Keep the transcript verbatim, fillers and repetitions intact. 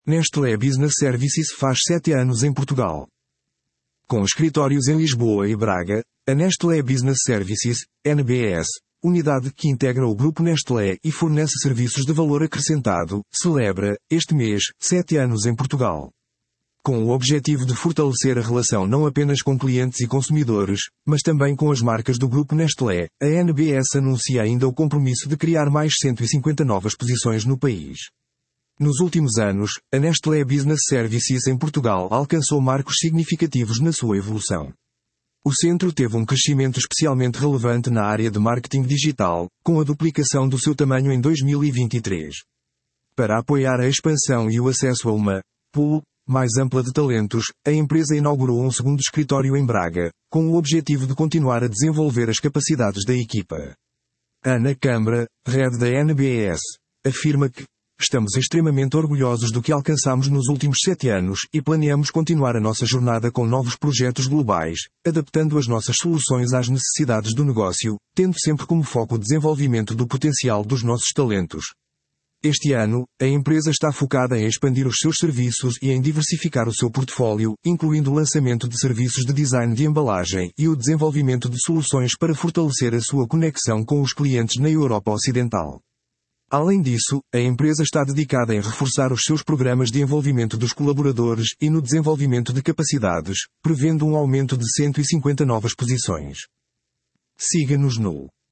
Nestlé Business Services faz sete anos em Portugal. Com escritórios em Lisboa e Braga, a Nestlé Business Services, N B S, unidade que integra o Grupo Nestlé e fornece serviços de valor acrescentado, celebra, este mês, sete anos em Portugal. Com o objetivo de fortalecer a relação não apenas com clientes e consumidores, mas também com as marcas do Grupo Nestlé, a N B S anuncia ainda o compromisso de criar mais cento e cinquenta novas posições no país. Nos últimos anos, a Nestlé Business Services em Portugal alcançou marcos significativos na sua evolução. O centro teve um crescimento especialmente relevante na área de marketing digital, com a duplicação do seu tamanho em dois mil e vinte e três. Para apoiar a expansão e o acesso a uma pool mais ampla de talentos, a empresa inaugurou um segundo escritório em Braga, com o objetivo de continuar a desenvolver as capacidades da equipa. Ana Câmara, head da N B S, afirma que estamos extremamente orgulhosos do que alcançamos nos últimos sete anos e planeamos continuar a nossa jornada com novos projetos globais, adaptando as nossas soluções às necessidades do negócio, tendo sempre como foco o desenvolvimento do potencial dos nossos talentos. Este ano, a empresa está focada em expandir os seus serviços e em diversificar o seu portfólio, incluindo o lançamento de serviços de design de embalagem e o desenvolvimento de soluções para fortalecer a sua conexão com os clientes na Europa Ocidental. Além disso, a empresa está dedicada em reforçar os seus programas de envolvimento dos colaboradores e no desenvolvimento de capacidades, prevendo um aumento de cento e cinquenta novas posições. Siga-nos no